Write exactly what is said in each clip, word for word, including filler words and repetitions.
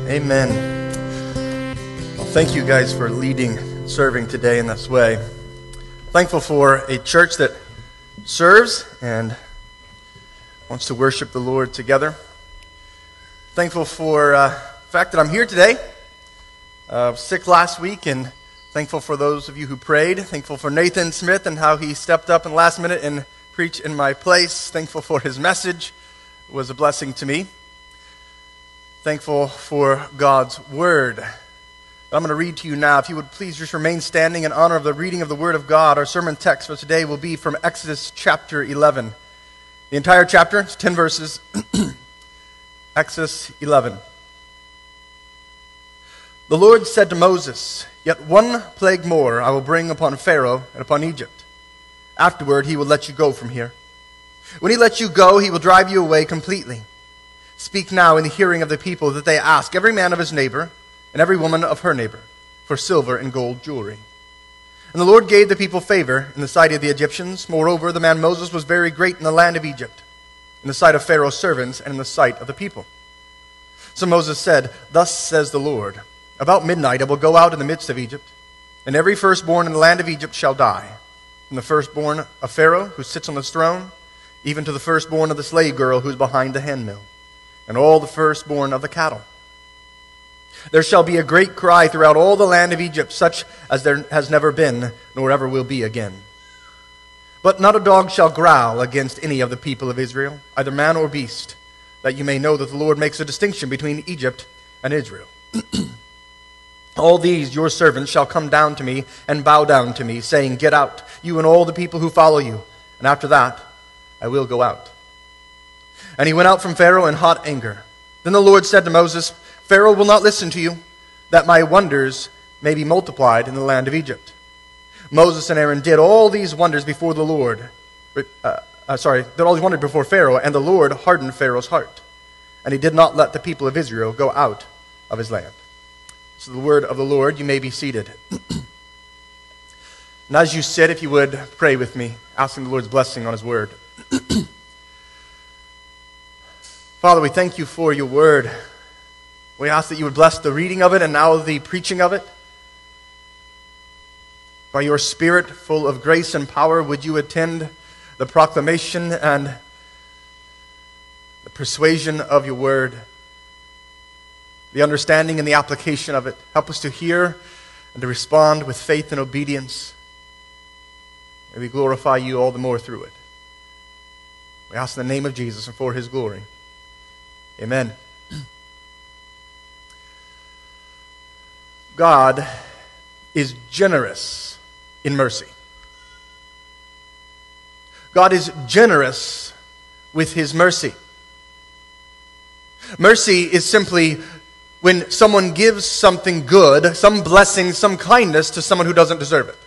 Amen. Well, thank you guys for leading and serving today in this way. Thankful for a church that serves and wants to worship the Lord together. Thankful for uh, the fact that I'm here today. Uh, I was sick last week, and thankful for those of you who prayed. Thankful for Nathan Smith and how he stepped up in the last minute and preached in my place. Thankful for his message. It was a blessing to me. Thankful for God's Word. I'm going to read to you now. If you would please just remain standing in honor of the reading of the Word of God. Our sermon text for today will be from Exodus chapter eleven. The entire chapter, it's ten verses. Exodus eleven. The Lord said to Moses, "Yet one plague more I will bring upon Pharaoh and upon Egypt. Afterward he will let you go from here. When he lets you go, he will drive you away completely. Speak now in the hearing of the people that they ask every man of his neighbor and every woman of her neighbor for silver and gold jewelry." And the Lord gave the people favor in the sight of the Egyptians. Moreover, the man Moses was very great in the land of Egypt, in the sight of Pharaoh's servants and in the sight of the people. So Moses said, "Thus says the Lord, about midnight I will go out in the midst of Egypt, and every firstborn in the land of Egypt shall die, from the firstborn of Pharaoh who sits on his throne, even to the firstborn of the slave girl who is behind the handmill, and all the firstborn of the cattle. There shall be a great cry throughout all the land of Egypt, such as there has never been, nor ever will be again. But not a dog shall growl against any of the people of Israel, either man or beast, that you may know that the Lord makes a distinction between Egypt and Israel. All these your servants shall come down to me and bow down to me, saying, 'Get out, you and all the people who follow you, and after that I will go out.' And he went out from Pharaoh in hot anger. Then the Lord said to Moses, 'Pharaoh will not listen to you, that my wonders may be multiplied in the land of Egypt.' Moses and Aaron did all these wonders before the Lord. Uh, uh, sorry, did all these wonders before Pharaoh, and the Lord hardened Pharaoh's heart. And he did not let the people of Israel go out of his land." So the word of the Lord. You may be seated. And as you sit, if you would pray with me, asking the Lord's blessing on his word. Father, we thank you for your word. We ask that you would bless the reading of it and now the preaching of it. By your Spirit, full of grace and power, would you attend the proclamation and the persuasion of your word, the understanding and the application of it. Help us to hear and to respond with faith and obedience. May we glorify you all the more through it. We ask in the name of Jesus and for his glory. Amen. God is generous in mercy. God is generous with his mercy. Mercy is simply when someone gives something good, some blessing, some kindness to someone who doesn't deserve it.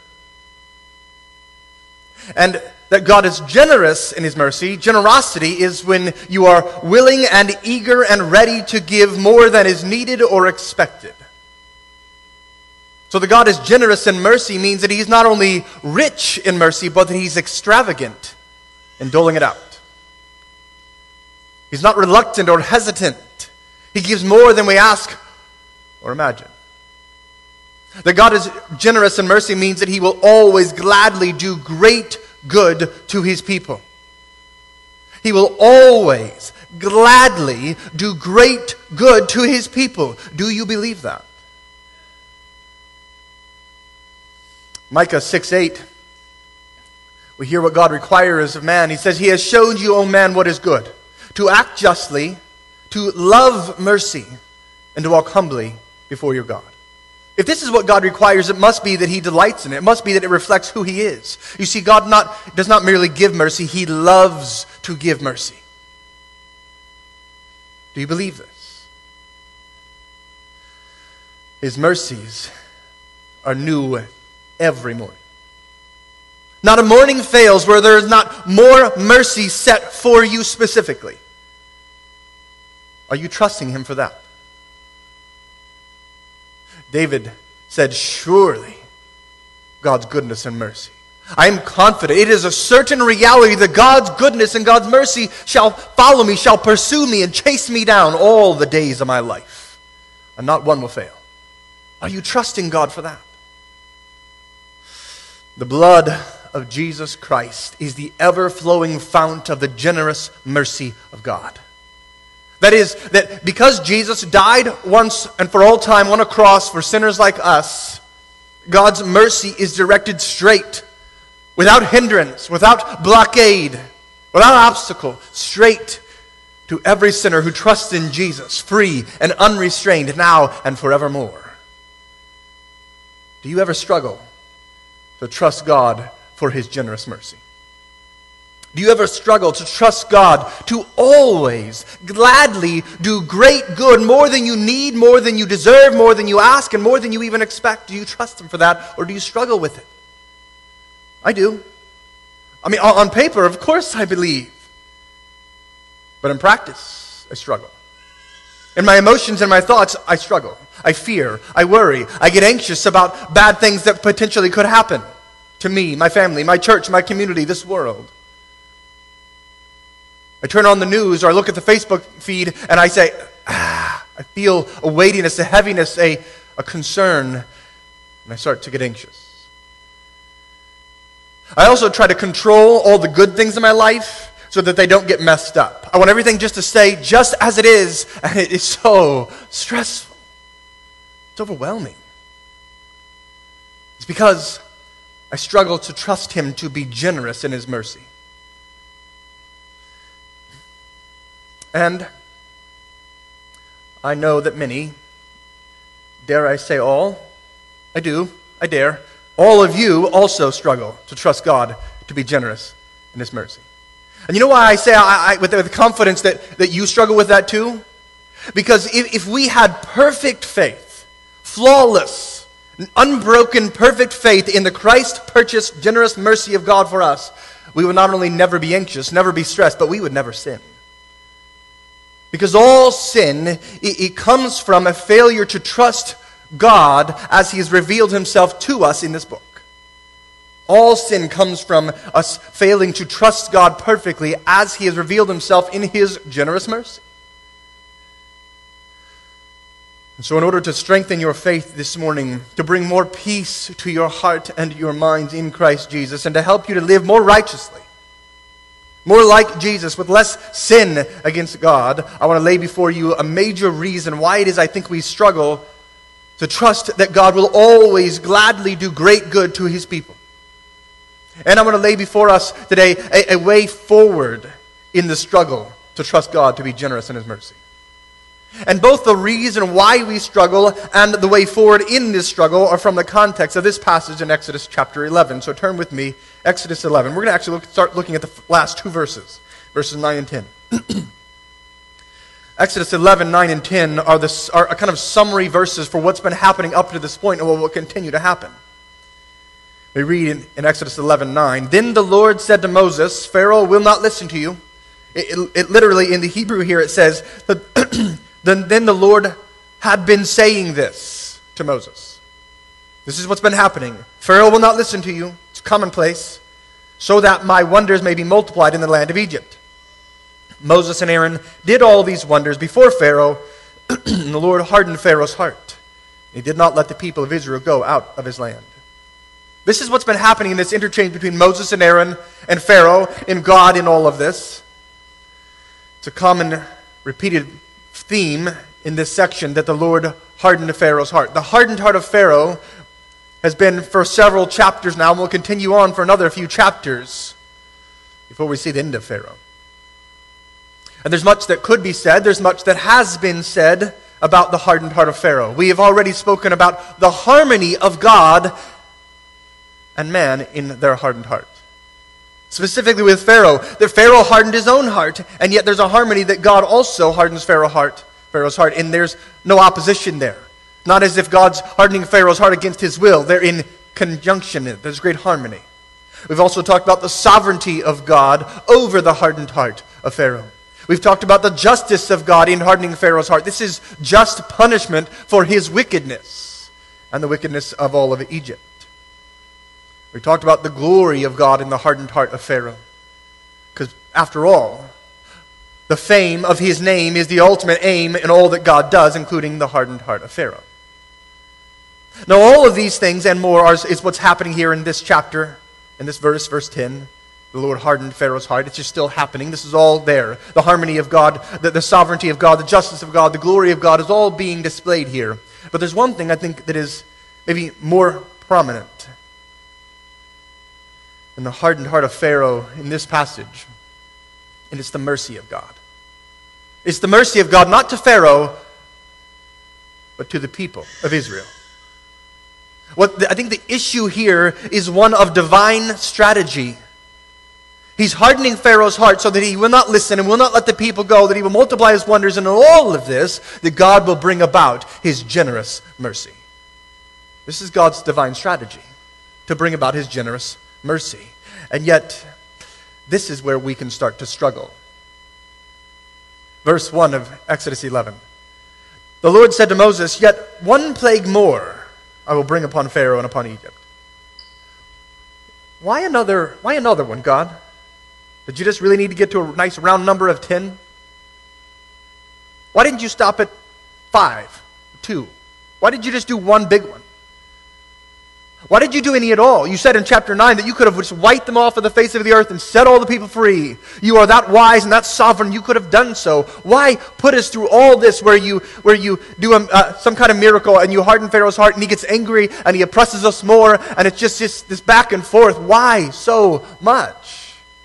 And that God is generous in his mercy. Generosity is when you are willing and eager and ready to give more than is needed or expected. So that God is generous in mercy means that he's not only rich in mercy, but that he's extravagant in doling it out. He's not reluctant or hesitant. He gives more than we ask or imagine. That God is generous in mercy means that he will always gladly do great good to his people. He will always gladly do great good to his people. Do you believe that? Micah six eight. We hear what God requires of man. He says, "He has showed you, O man, what is good, to act justly, to love mercy, and to walk humbly before your God." If this is what God requires, it must be that he delights in it. It must be that it reflects who he is. You see, God not, does not merely give mercy, he loves to give mercy. Do you believe this? His mercies are new every morning. Not a morning fails where there is not more mercy set for you specifically. Are you trusting him for that? David said, "Surely God's goodness and mercy I am confident. It is a certain reality that God's goodness and God's mercy shall follow me, shall pursue me, and chase me down all the days of my life. and not one will fail. Are you trusting God for that? The blood of Jesus Christ is the ever-flowing fount of the generous mercy of God. That is, that because Jesus died once and for all time on a cross for sinners like us, God's mercy is directed straight, without hindrance, without blockade, without obstacle, straight to every sinner who trusts in Jesus, free and unrestrained now and forevermore. Do you ever struggle to trust God for His generous mercy? Do you ever struggle to trust God to always gladly do great good, more than you need, more than you deserve, more than you ask, and more than you even expect? Do you trust Him for that, or do you struggle with it? I do. I mean, on paper, of course I believe. But in practice, I struggle. In my emotions and my thoughts, I struggle. I fear. I worry. I get anxious about bad things that potentially could happen to me, my family, my church, my community, this world. I turn on the news or I look at the Facebook feed and I say, ah, I feel a weightiness, a heaviness, a, a concern, and I start to get anxious. I also try to control all the good things in my life so that they don't get messed up. I want everything just to stay just as it is, and it is so stressful. It's overwhelming. It's because I struggle to trust Him to be generous in His mercy. And I know that many, dare I say all, I do, I dare, all of you also struggle to trust God to be generous in His mercy. And you know why I say I, I, with the confidence that, that you struggle with that too? Because if, if we had perfect faith, flawless, unbroken, perfect faith in the Christ-purchased generous mercy of God for us, we would not only never be anxious, never be stressed, but we would never sin. Because all sin, it, it comes from a failure to trust God as He has revealed Himself to us in this book. All sin comes from us failing to trust God perfectly as He has revealed Himself in His generous mercy. And so in order to strengthen your faith this morning, to bring more peace to your heart and your minds in Christ Jesus, and to help you to live more righteously, more like Jesus, with less sin against God, I want to lay before you a major reason why it is I think we struggle to trust that God will always gladly do great good to His people. And I want to lay before us today a, a way forward in the struggle to trust God to be generous in His mercy. And both the reason why we struggle and the way forward in this struggle are from the context of this passage in Exodus chapter eleven. So turn with me, Exodus eleven. We're going to actually look, start looking at the last two verses, verses nine and ten. Exodus eleven, nine and ten are, the, are kind of summary verses for what's been happening up to this point and what will continue to happen. We read in, in Exodus eleven, nine, "Then the Lord said to Moses, Pharaoh will not listen to you." It, it, it literally, in the Hebrew here, it says that Then, then the Lord had been saying this to Moses. This is what's been happening. Pharaoh will not listen to you. It's commonplace. So that my wonders may be multiplied in the land of Egypt. Moses and Aaron did all these wonders before Pharaoh, and the Lord hardened Pharaoh's heart. He did not let the people of Israel go out of his land. This is what's been happening in this interchange between Moses and Aaron and Pharaoh and God in all of this. It's a common repeated theme in this section that the Lord hardened Pharaoh's heart. The hardened heart of Pharaoh has been for several chapters now, and will continue on for another few chapters before we see the end of Pharaoh. And there's much that could be said, there's much that has been said about the hardened heart of Pharaoh. We have already spoken about the harmony of God and man in their hardened heart. Specifically with Pharaoh, that Pharaoh hardened his own heart, and yet there's a harmony that God also hardens Pharaoh's heart, Pharaoh's heart, and there's no opposition there. Not as if God's hardening Pharaoh's heart against his will. They're in conjunction. There's great harmony. We've also talked about the sovereignty of God over the hardened heart of Pharaoh. We've talked about the justice of God in hardening Pharaoh's heart. This is just punishment for his wickedness and the wickedness of all of Egypt. We talked about the glory of God in the hardened heart of Pharaoh. Because after all, The fame of his name is the ultimate aim in all that God does, including the hardened heart of Pharaoh. Now, all of these things and more are, is what's happening here in this chapter, in this verse, verse ten. The Lord hardened Pharaoh's heart. It's just still happening. This is all there. The harmony of God, the, the sovereignty of God, the justice of God, the glory of God is all being displayed here. But there's one thing I think that is maybe more prominent in the hardened heart of Pharaoh in this passage, and it's the mercy of God. It's the mercy of God, not to Pharaoh, but to the people of Israel. What the, I think the issue here is one of divine strategy. He's hardening Pharaoh's heart so that he will not listen and will not let the people go, that he will multiply his wonders, and in all of this, that God will bring about his generous mercy. This is God's divine strategy, to bring about his generous mercy. And yet, this is where we can start to struggle. Verse one of Exodus eleven. The Lord said to Moses, "Yet one plague more I will bring upon Pharaoh and upon Egypt." Why another, why another one, God? Did you just really need to get to a nice round number of ten? Why didn't you stop at five, two? Why did you just do one big one? Why did you do any at all? You said in chapter nine that you could have just wiped them off of the face of the earth and set all the people free. You are that wise and that sovereign, you could have done so. Why put us through all this where you where you do a, uh, some kind of miracle and you harden Pharaoh's heart and he gets angry and he oppresses us more and it's just this, this back and forth? Why so much?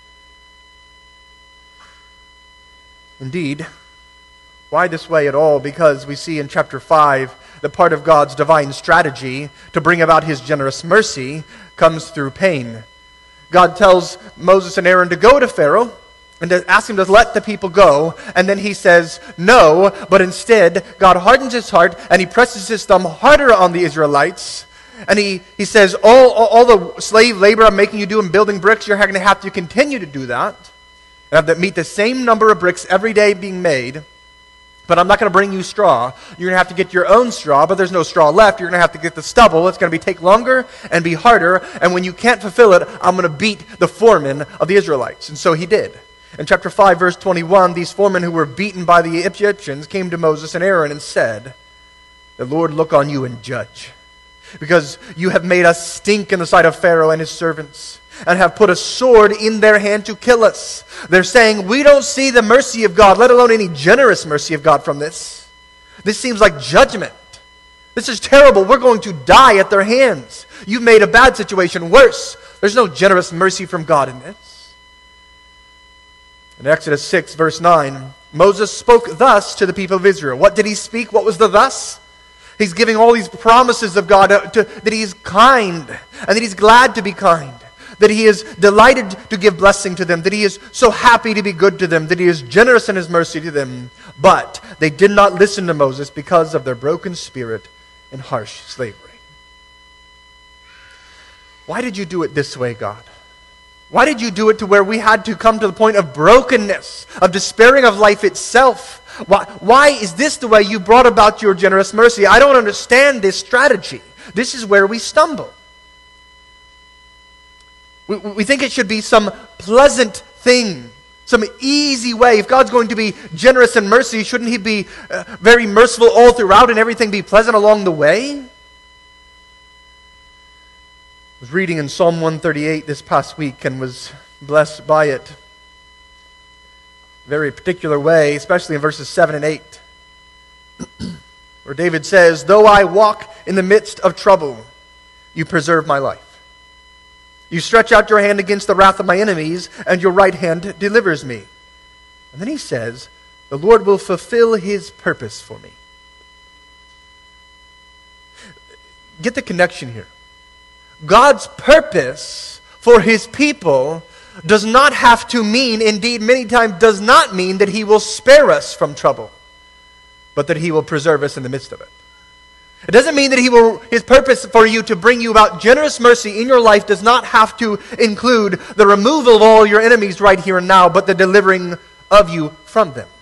Indeed, why this way at all? Because we see in chapter five that part of God's divine strategy to bring about his generous mercy comes through pain. God tells Moses and Aaron to go to Pharaoh and to ask him to let the people go, and then he says no, but instead God hardens his heart and he presses his thumb harder on the Israelites, and he, he says, all, all, all the slave labor I'm making you do in building bricks, you're going to have to continue to do that. And have to meet the same number of bricks every day being made, but I'm not going to bring you straw. You're going to have to get your own straw, but there's no straw left. You're going to have to get the stubble. It's going to be take longer and be harder, and when you can't fulfill it, I'm going to beat the foremen of the Israelites. And so he did. In chapter five, verse twenty-one, these foremen who were beaten by the Egyptians came to Moses and Aaron and said, "The Lord look on you and judge, because you have made us stink in the sight of Pharaoh and his servants, and have put a sword in their hand to kill us." They're saying, we don't see the mercy of God, let alone any generous mercy of God from this. This seems like judgment. This is terrible. We're going to die at their hands. You've made a bad situation worse. There's no generous mercy from God in this. In Exodus six, verse nine, Moses spoke thus to the people of Israel. What did he speak? What was the thus? He's giving all these promises of God to, that he is kind and that he's glad to be kind, that he is delighted to give blessing to them, that he is so happy to be good to them, that he is generous in his mercy to them. But they did not listen to Moses because of their broken spirit and harsh slavery. Why did you do it this way, God? Why did you do it to where we had to come to the point of brokenness, of despairing of life itself? Why, why is this the way you brought about your generous mercy? I don't understand this strategy. This is where we stumble. We, we think it should be some pleasant thing, some easy way. If God's going to be generous in mercy, shouldn't he be uh, very merciful all throughout and everything be pleasant along the way? I was reading in Psalm one thirty-eight this past week and was blessed by it. Very particular way, especially in verses seven and eight, where David says, "Though I walk in the midst of trouble, you preserve my life. You stretch out your hand against the wrath of my enemies, and your right hand delivers me." And then he says, "The Lord will fulfill his purpose for me." Get the connection here. God's purpose for his people does not have to mean, indeed many times does not mean, that he will spare us from trouble, but that he will preserve us in the midst of it. It doesn't mean that he will, his purpose for you to bring you about generous mercy in your life does not have to include the removal of all your enemies right here and now, but the delivering of you from them.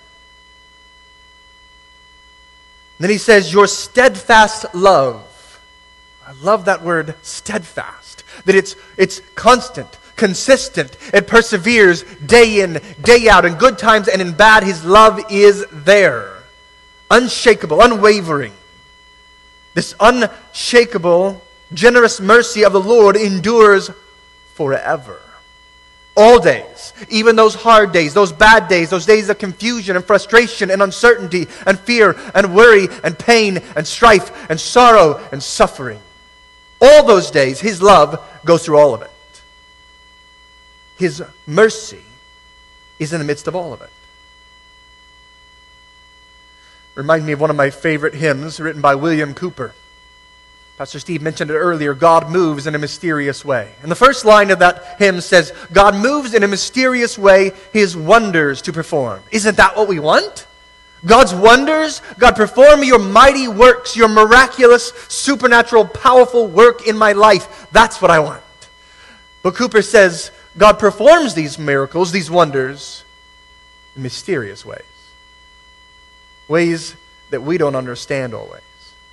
And then he says, your steadfast love. I love that word, steadfast. That it's it's constant, consistent. It perseveres day in, day out, in good times and in bad. His love is there. Unshakable, unwavering. This unshakable, generous mercy of the Lord endures forever. All days, even those hard days, those bad days, those days of confusion and frustration and uncertainty and fear and worry and pain and strife and sorrow and suffering. All those days, His love goes through all of it. His mercy is in the midst of all of it. Reminds me of one of my favorite hymns written by William Cooper. Pastor Steve mentioned it earlier, God moves in a mysterious way. And the first line of that hymn says, God moves in a mysterious way His wonders to perform. Isn't that what we want? God's wonders? God, perform your mighty works, your miraculous, supernatural, powerful work in my life. That's what I want. But Cooper says, God performs these miracles, these wonders, in mysterious ways. Ways that we don't understand always.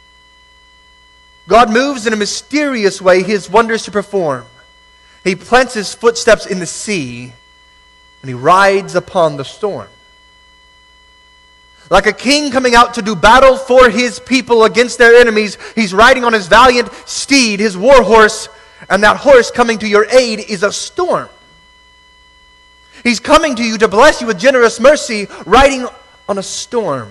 God moves in a mysterious way His wonders to perform. He plants His footsteps in the sea, and He rides upon the storm. Like a king coming out to do battle for his people against their enemies, He's riding on His valiant steed, His war horse, and that horse coming to your aid is a storm. He's coming to you to bless you with generous mercy, riding on a storm.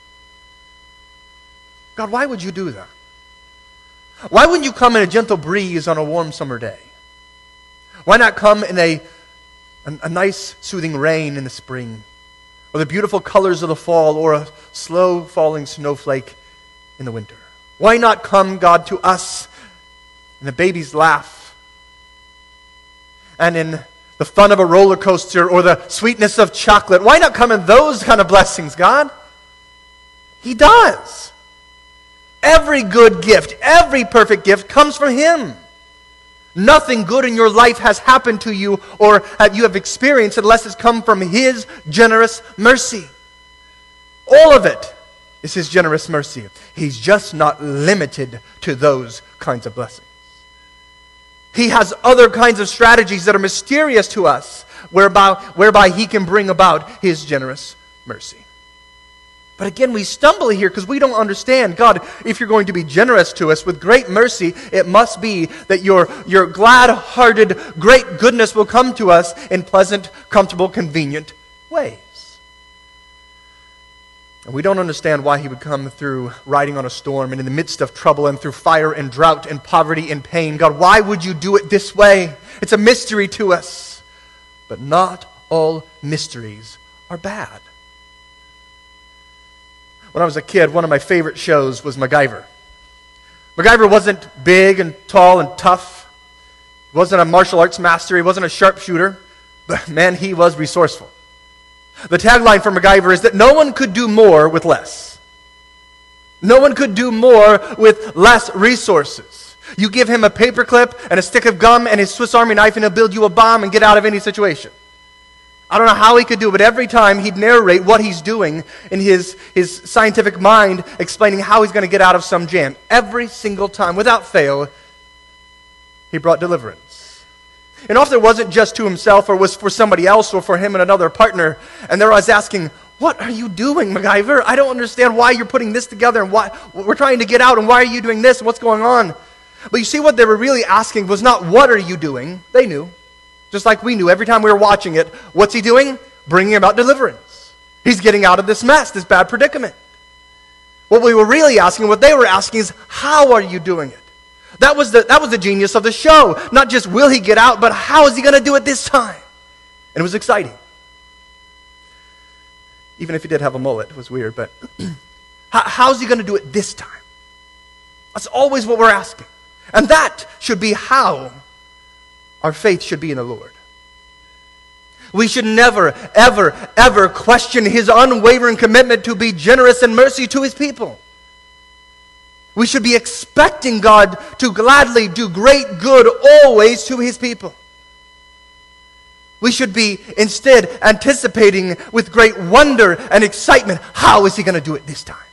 God, why would you do that? Why wouldn't you come in a gentle breeze on a warm summer day? Why not come in a, a, a nice soothing rain in the spring? Or the beautiful colors of the fall, or a slow falling snowflake in the winter? Why not come, God, to us in a baby's laugh, and in the fun of a roller coaster, or the sweetness of chocolate? Why not come in those kind of blessings, God? He does. Every good gift, every perfect gift comes from Him. Nothing good in your life has happened to you or have you have experienced unless it's come from His generous mercy. All of it is His generous mercy. He's just not limited to those kinds of blessings. He has other kinds of strategies that are mysterious to us, whereby, whereby He can bring about His generous mercy. But again, we stumble here because we don't understand. God, if you're going to be generous to us with great mercy, it must be that your, your glad-hearted, great goodness will come to us in pleasant, comfortable, convenient ways. And we don't understand why He would come through riding on a storm and in the midst of trouble and through fire and drought and poverty and pain. God, why would you do it this way? It's a mystery to us. But not all mysteries are bad. When I was a kid, one of my favorite shows was MacGyver. MacGyver wasn't big and tall and tough. He wasn't a martial arts master. He wasn't a sharpshooter. But man, he was resourceful. The tagline for MacGyver is that no one could do more with less. No one could do more with less resources. You give him a paperclip and a stick of gum and his Swiss Army knife and he'll build you a bomb and get out of any situation. I don't know how he could do it, but every time he'd narrate what he's doing in his, his scientific mind, explaining how he's going to get out of some jam. Every single time, without fail, he brought deliverance. And often it wasn't just to himself or was for somebody else or for him and another partner. And they're always asking, what are you doing, MacGyver? I don't understand why you're putting this together and why we're trying to get out and why are you doing this? What's going on? But you see, what they were really asking was not what are you doing? They knew. Just like we knew every time we were watching it. What's he doing? Bringing about deliverance. He's getting out of this mess, this bad predicament. What we were really asking, what they were asking is, how are you doing it? That was the, that was the genius of the show. Not just will he get out, but how is he going to do it this time? And it was exciting. Even if he did have a mullet, it was weird, but how, how's he going to do it this time? That's always what we're asking. And that should be how our faith should be in the Lord. We should never, ever, ever question His unwavering commitment to be generous in mercy to His people. We should be expecting God to gladly do great good always to His people. We should be instead anticipating with great wonder and excitement, how is He going to do it this time?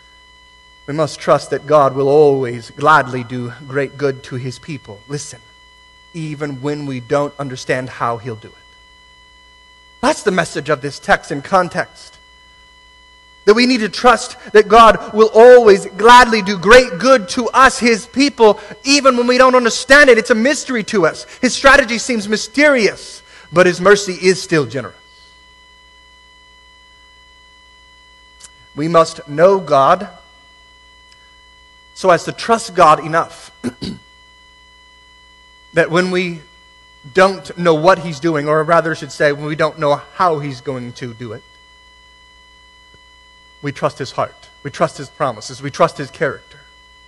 We must trust that God will always gladly do great good to His people. Listen, even when we don't understand how he'll do it. That's the message of this text in context. That we need to trust that God will always gladly do great good to us, his people, even when we don't understand it. It's a mystery to us. His strategy seems mysterious, but his mercy is still generous. We must know God so as to trust God enough that when we don't know what he's doing, or rather I should say, when we don't know how he's going to do it, we trust his heart. We trust his promises. We trust his character.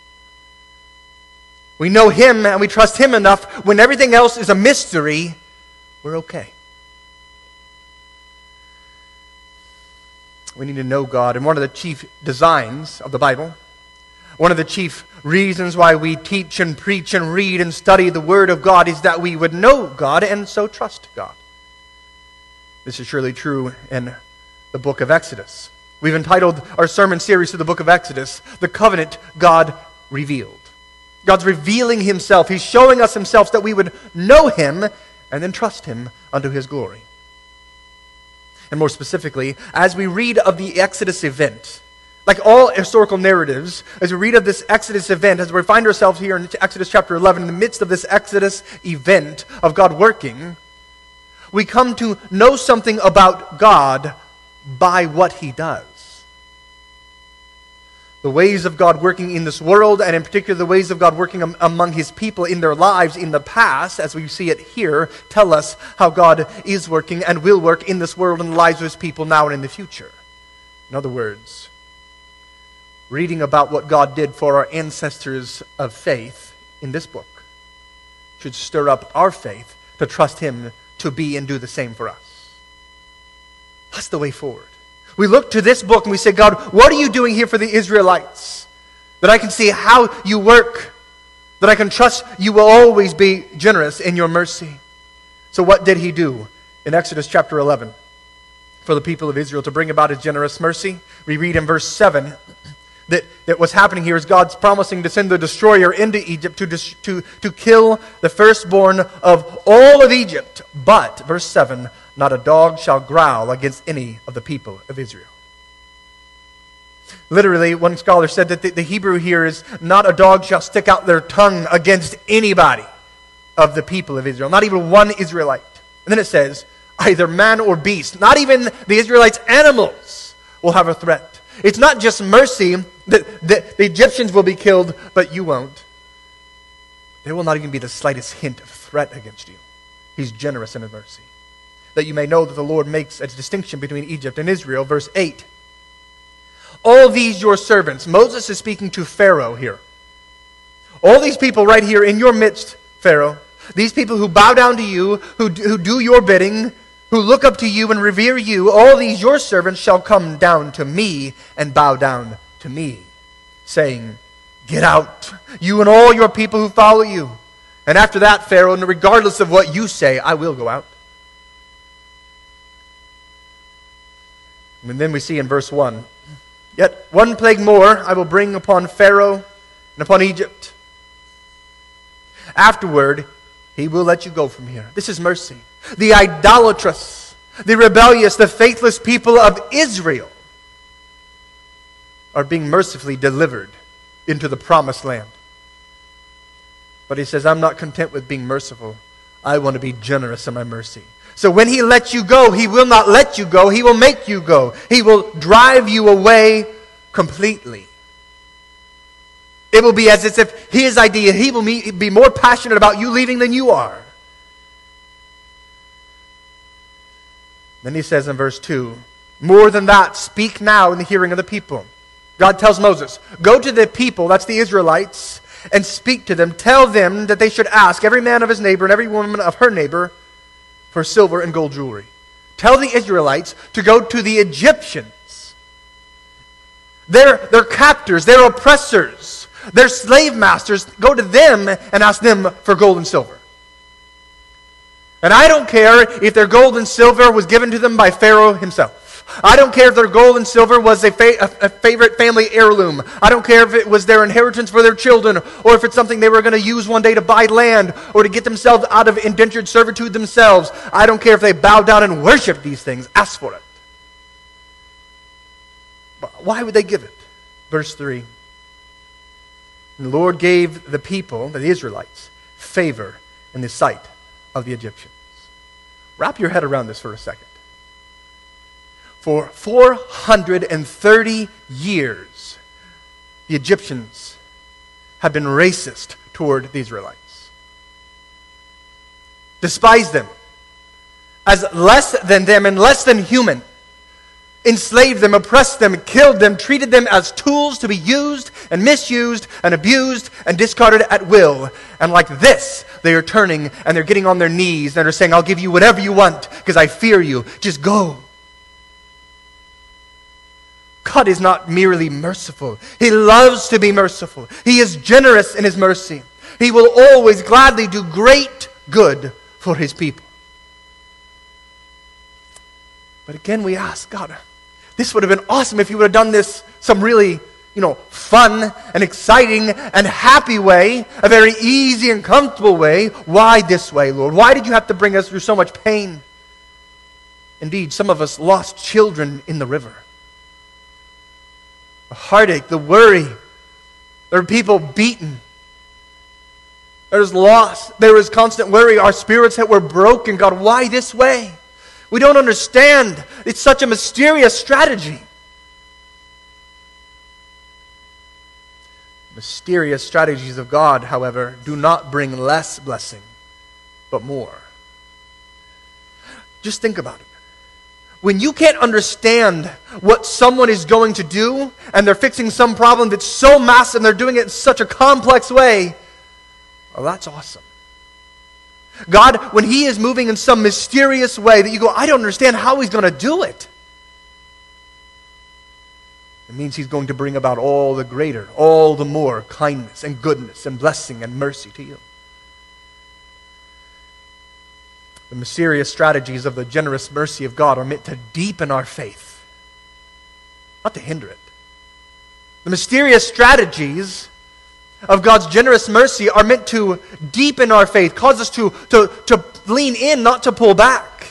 We know him and we trust him enough when everything else is a mystery, we're okay. We need to know God. And one of the chief designs of the Bible, one of the chief reasons why we teach and preach and read and study the Word of God is that we would know God and so trust God. This is surely true in the book of Exodus. We've entitled our sermon series to the book of Exodus, The Covenant God Revealed. God's revealing himself. He's showing us himself so that we would know him and then trust him unto his glory. And more specifically, as we read of the Exodus event, like all historical narratives, as we read of this Exodus event, as we find ourselves here in Exodus chapter eleven, in the midst of this Exodus event of God working, we come to know something about God by what he does. The ways of God working in this world, and in particular the ways of God working am- among his people in their lives in the past, as we see it here, tell us how God is working and will work in this world and the lives of his people now and in the future. In other words, reading about what God did for our ancestors of faith in this book should stir up our faith to trust him to be and do the same for us. That's the way forward. We look to this book and we say, God, what are you doing here for the Israelites? That I can see how you work. That I can trust you will always be generous in your mercy. So what did he do in Exodus chapter eleven for the people of Israel to bring about his generous mercy? We read in verse seven that, that what's happening here is God's promising to send the destroyer into Egypt to, to, to kill the firstborn of all of Egypt. But, verse seven, not a dog shall growl against any of the people of Israel. Literally, one scholar said that the, the Hebrew here is not a dog shall stick out their tongue against anybody of the people of Israel. Not even one Israelite. And then it says, either man or beast. Not even the Israelites' animals will have a threat. It's not just mercy that, that the Egyptians will be killed, but you won't. There will not even be the slightest hint of threat against you. He's generous in his mercy. That you may know that the Lord makes a distinction between Egypt and Israel. Verse eight. All these your servants. Moses is speaking to Pharaoh here. All these people right here in your midst, Pharaoh. These people who bow down to you, who, who do your bidding, who look up to you and revere you. All these your servants shall come down to me and bow down to me, saying, get out, you and all your people who follow you. And after that, Pharaoh, and regardless of what you say, I will go out. And then we see in verse one, yet one plague more I will bring upon Pharaoh and upon Egypt. Afterward, he will let you go from here. This is mercy. The idolatrous, the rebellious, the faithless people of Israel are being mercifully delivered into the promised land. But he says, I'm not content with being merciful. I want to be generous in my mercy. So when he lets you go, he will not let you go. He will make you go. He will drive you away completely. It will be as if his idea, he will be more passionate about you leaving than you are. Then he says in verse two, more than that, speak now in the hearing of the people. God tells Moses, go to the people, that's the Israelites, and speak to them. Tell them that they should ask every man of his neighbor and every woman of her neighbor for silver and gold jewelry. Tell the Israelites to go to the Egyptians. Their, their captors, their oppressors, their slave masters, go to them and ask them for gold and silver. And I don't care if their gold and silver was given to them by Pharaoh himself. I don't care if their gold and silver was a, fa- a favorite family heirloom. I don't care if it was their inheritance for their children, or if it's something they were going to use one day to buy land or to get themselves out of indentured servitude themselves. I don't care if they bow down and worship these things. Ask for it. But why would they give it? Verse three. And the Lord gave the people, the Israelites, favor in the sight of the Egyptians. Wrap your head around this for a second. For four hundred thirty years, the Egyptians have been racist toward the Israelites. Despised them as less than them and less than human. Enslaved them, oppressed them, killed them, treated them as tools to be used and misused and abused and discarded at will. And like this, they are turning and they're getting on their knees and they're saying, I'll give you whatever you want because I fear you. Just go. God is not merely merciful. He loves to be merciful. He is generous in His mercy. He will always gladly do great good for His people. But again, we ask, God, this would have been awesome if you would have done this some really, you know, fun and exciting and happy way, a very easy and comfortable way. Why this way, Lord? Why did you have to bring us through so much pain? Indeed, some of us lost children in the river. The heartache, the worry. There are people beaten. There's loss. There is constant worry. Our spirits that were broken. God, why this way? We don't understand. It's such a mysterious strategy. Mysterious strategies of God, however, do not bring less blessing, but more. Just think about it. When you can't understand what someone is going to do, and they're fixing some problem that's so massive, and they're doing it in such a complex way, well, that's awesome. God, when He is moving in some mysterious way that you go, I don't understand how He's going to do it. It means He's going to bring about all the greater, all the more kindness and goodness and blessing and mercy to you. The mysterious strategies of the generous mercy of God are meant to deepen our faith, not to hinder it. The mysterious strategies of God's generous mercy are meant to deepen our faith, cause us to, to, to lean in, not to pull back.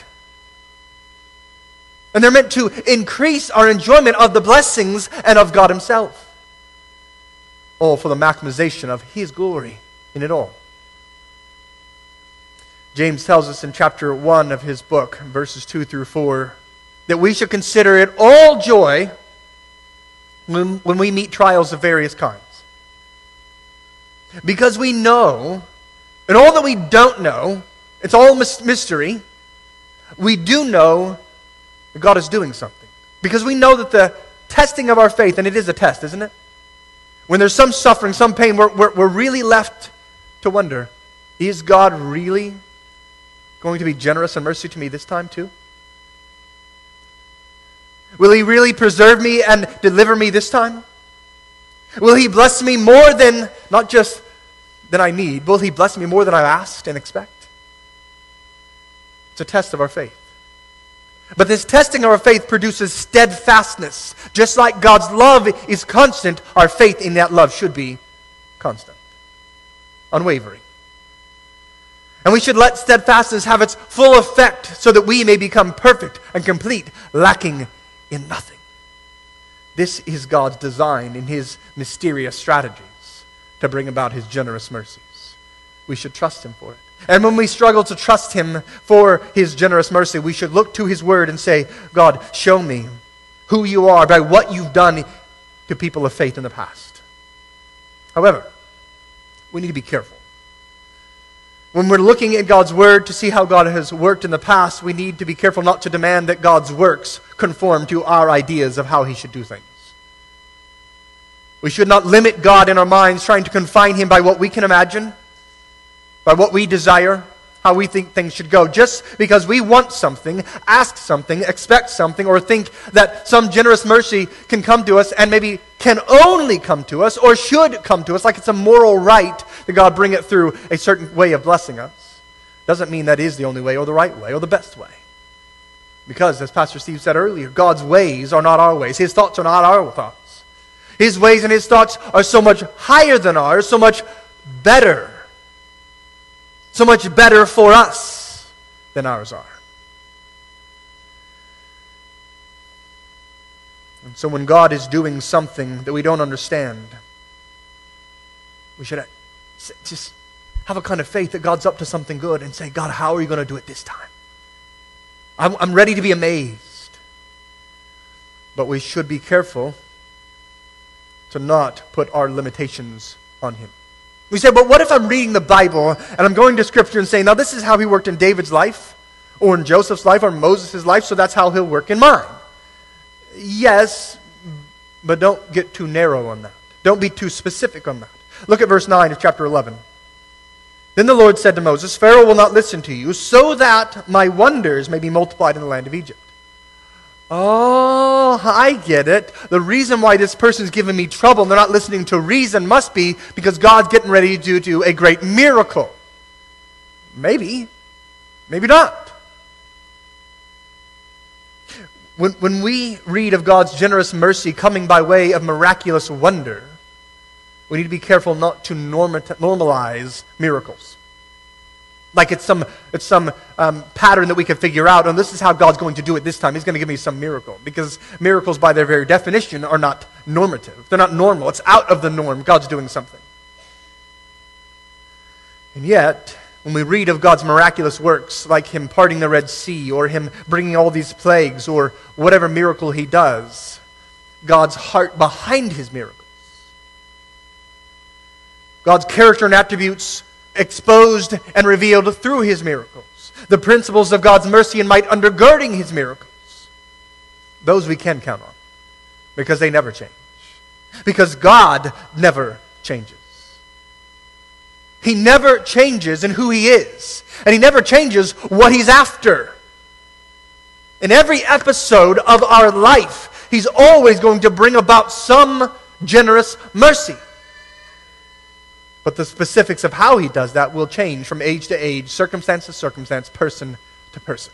And they're meant to increase our enjoyment of the blessings and of God Himself. All for the maximization of His glory in it all. James tells us in chapter one of his book, verses two through four, that we should consider it all joy when, when we meet trials of various kinds. Because we know, and all that we don't know, it's all mystery, we do know that God is doing something. Because we know that the testing of our faith, and it is a test, isn't it? When there's some suffering, some pain, we're, we're, we're really left to wonder, is God really going to be generous and mercy to me this time too? Will He really preserve me and deliver me this time? Will He bless me more than, not just than I need, will He bless me more than I've asked and expect? It's a test of our faith. But this testing of our faith produces steadfastness. Just like God's love is constant, our faith in that love should be constant, unwavering. And we should let steadfastness have its full effect so that we may become perfect and complete, lacking in nothing. This is God's design in His mysterious strategies to bring about His generous mercies. We should trust Him for it. And when we struggle to trust Him for His generous mercy, we should look to His Word and say, God, show me who You are by what You've done to people of faith in the past. However, we need to be careful. When we're looking at God's Word to see how God has worked in the past, we need to be careful not to demand that God's works conform to our ideas of how He should do things. We should not limit God in our minds, trying to confine Him by what we can imagine, by what we desire, how we think things should go. Just because we want something, ask something, expect something, or think that some generous mercy can come to us and maybe can only come to us or should come to us, like it's a moral right that God bring it through a certain way of blessing us, doesn't mean that is the only way or the right way or the best way. Because, as Pastor Steve said earlier, God's ways are not our ways. His thoughts are not our thoughts. His ways and His thoughts are so much higher than ours, so much better. So much better for us than ours are. And so when God is doing something that we don't understand, we should just have a kind of faith that God's up to something good and say, God, how are you going to do it this time? I'm, I'm ready to be amazed. But we should be careful to not put our limitations on Him. We say, but what if I'm reading the Bible and I'm going to Scripture and saying, now this is how He worked in David's life, or in Joseph's life, or Moses' life, so that's how He'll work in mine. Yes, but don't get too narrow on that. Don't be too specific on that. Look at verse nine of chapter eleven. Then the Lord said to Moses, Pharaoh will not listen to you, so that my wonders may be multiplied in the land of Egypt. Oh, I get it. The reason why this person's giving me trouble and they're not listening to reason must be because God's getting ready to do, do a great miracle. Maybe. Maybe not. When, when we read of God's generous mercy coming by way of miraculous wonder, we need to be careful not to norma- normalize miracles. Like it's some it's some um, pattern that we can figure out, and this is how God's going to do it this time. He's going to give me some miracle. Because miracles, by their very definition, are not normative. They're not normal. It's out of the norm. God's doing something. And yet, when we read of God's miraculous works, like Him parting the Red Sea, or Him bringing all these plagues, or whatever miracle He does, God's heart behind His miracles, God's character and attributes exposed and revealed through His miracles, the principles of God's mercy and might undergirding His miracles, those we can count on, because they never change. Because God never changes. He never changes in who He is. And He never changes what He's after. In every episode of our life, He's always going to bring about some generous mercy. But the specifics of how He does that will change from age to age, circumstance to circumstance, person to person.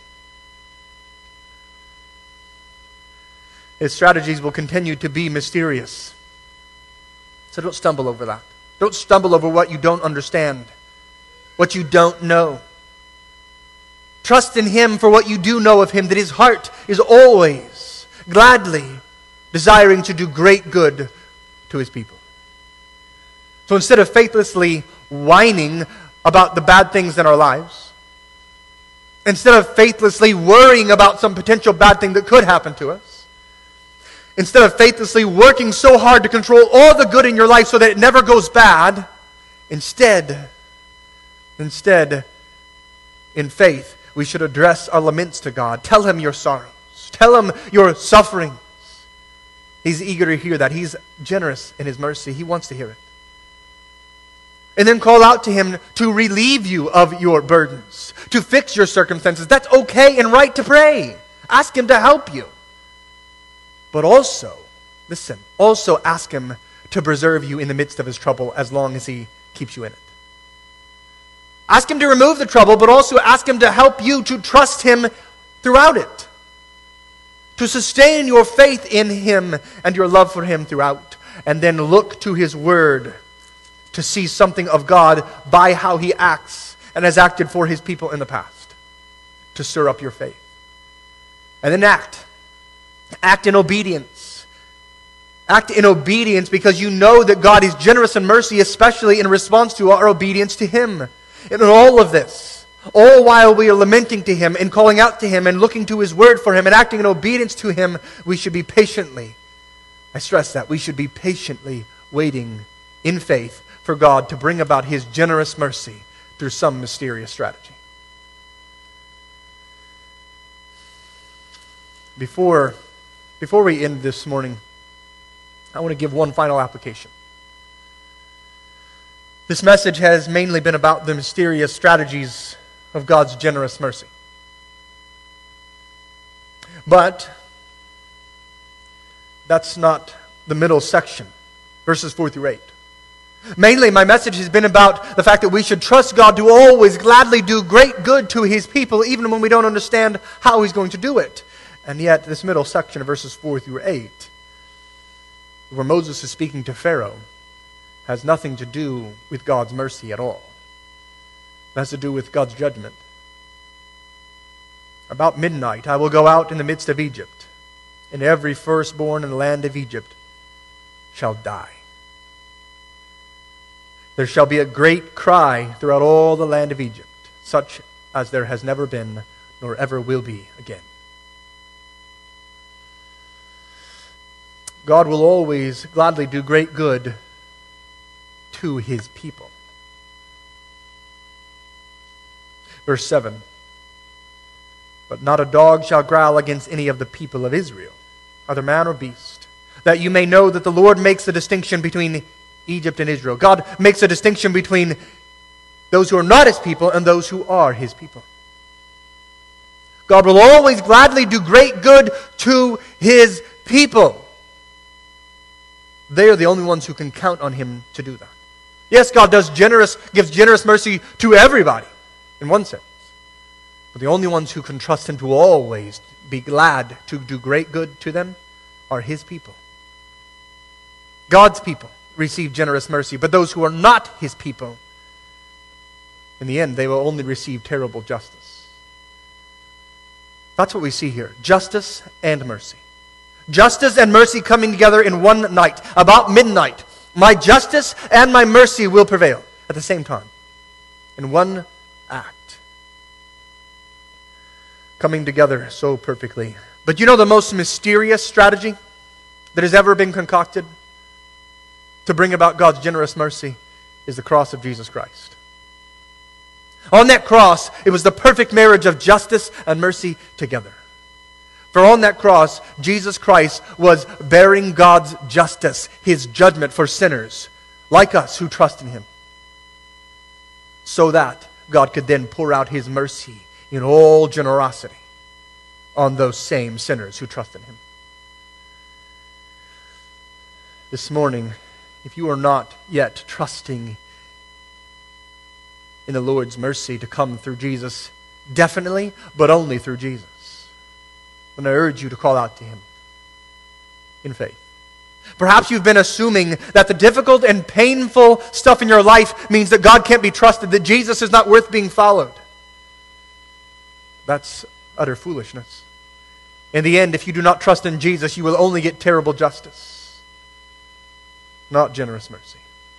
His strategies will continue to be mysterious. So don't stumble over that. Don't stumble over what you don't understand, what you don't know. Trust in Him for what you do know of Him, that His heart is always gladly desiring to do great good to His people. So instead of faithlessly whining about the bad things in our lives, instead of faithlessly worrying about some potential bad thing that could happen to us, instead of faithlessly working so hard to control all the good in your life so that it never goes bad, instead, instead, in faith, we should address our laments to God. Tell Him your sorrows. Tell Him your sufferings. He's eager to hear that. He's generous in His mercy. He wants to hear it. And then call out to Him to relieve you of your burdens, to fix your circumstances. That's okay and right to pray. Ask Him to help you. But also, listen, also ask Him to preserve you in the midst of His trouble as long as He keeps you in it. Ask Him to remove the trouble, but also ask Him to help you to trust Him throughout it. To sustain your faith in Him and your love for Him throughout. And then look to His Word to see something of God by how He acts and has acted for His people in the past. To stir up your faith. And then act. Act in obedience. Act in obedience because you know that God is generous in mercy, especially in response to our obedience to Him. And in all of this, all while we are lamenting to Him and calling out to Him and looking to His Word for Him and acting in obedience to Him, we should be patiently, I stress that, we should be patiently waiting in faith for God to bring about His generous mercy through some mysterious strategy. Before, before we end this morning, I want to give one final application. This message has mainly been about the mysterious strategies of God's generous mercy. But that's not the middle section, verses four through eight. Mainly, my message has been about the fact that we should trust God to always gladly do great good to His people, even when we don't understand how He's going to do it. And yet, this middle section of verses four through eight, where Moses is speaking to Pharaoh, has nothing to do with God's mercy at all. It has to do with God's judgment. About midnight, I will go out in the midst of Egypt, and every firstborn in the land of Egypt shall die. There shall be a great cry throughout all the land of Egypt, such as there has never been, nor ever will be again. God will always gladly do great good to His people. Verse seven. But not a dog shall growl against any of the people of Israel, either man or beast, that you may know that the Lord makes a distinction between Egypt and Israel. God makes a distinction between those who are not His people and those who are His people. God will always gladly do great good to His people. They are the only ones who can count on Him to do that. Yes, God does generous, gives generous mercy to everybody, in one sense. But the only ones who can trust Him to always be glad to do great good to them are His people. God's people receive generous mercy, but those who are not His people, in the end, they will only receive terrible justice. That's what we see here. Justice and mercy. Justice and mercy coming together in one night. About midnight, my justice and my mercy will prevail at the same time. In one act. Coming together so perfectly. But you know the most mysterious strategy that has ever been concocted to bring about God's generous mercy is the cross of Jesus Christ. On that cross, it was the perfect marriage of justice and mercy together. For on that cross, Jesus Christ was bearing God's justice, His judgment for sinners, like us who trust in Him, so that God could then pour out His mercy in all generosity on those same sinners who trust in Him. This morning, if you are not yet trusting in the Lord's mercy to come through Jesus, definitely, but only through Jesus, then I urge you to call out to Him in faith. Perhaps you've been assuming that the difficult and painful stuff in your life means that God can't be trusted, that Jesus is not worth being followed. That's utter foolishness. In the end, if you do not trust in Jesus, you will only get terrible justice, not generous mercy.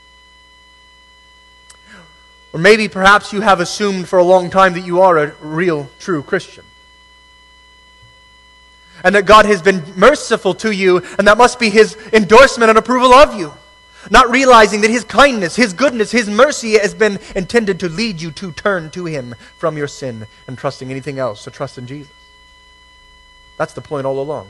Or maybe perhaps you have assumed for a long time that you are a real, true Christian, and that God has been merciful to you, and that must be His endorsement and approval of you. Not realizing that His kindness, His goodness, His mercy has been intended to lead you to turn to Him from your sin and trusting anything else, to trust in Jesus. That's the point all along.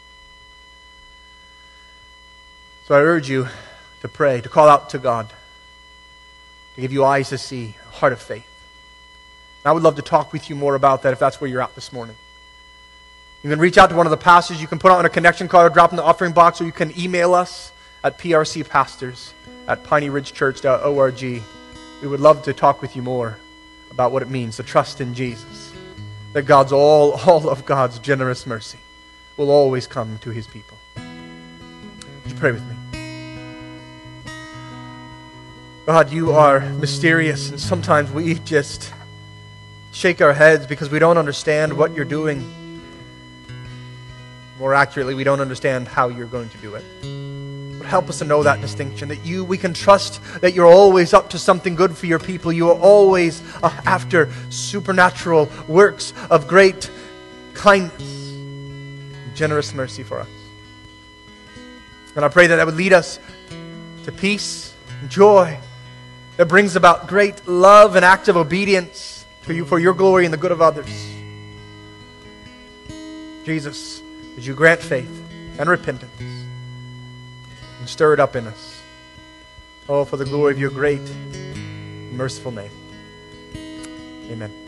So I urge you to pray, to call out to God, to give you eyes to see, a heart of faith. And I would love to talk with you more about that if that's where you're at this morning. You can reach out to one of the pastors. You can put on a connection card or drop in the offering box, or you can email us at p r c pastors at piney ridge church dot org. We would love to talk with you more about what it means to trust in Jesus. That God's all, all of God's generous mercy will always come to His people. Would you pray with me? God, you are mysterious, and sometimes we just shake our heads because we don't understand what you're doing. More accurately, we don't understand how you're going to do it. But help us to know that distinction, that you, we can trust that you're always up to something good for your people. You are always uh, after supernatural works of great kindness and generous mercy for us. And I pray that that would lead us to peace and joy that brings about great love and active obedience to you for your glory and the good of others. Jesus, would you grant faith and repentance and stir it up in us. Oh, for the glory of your great, merciful name. Amen.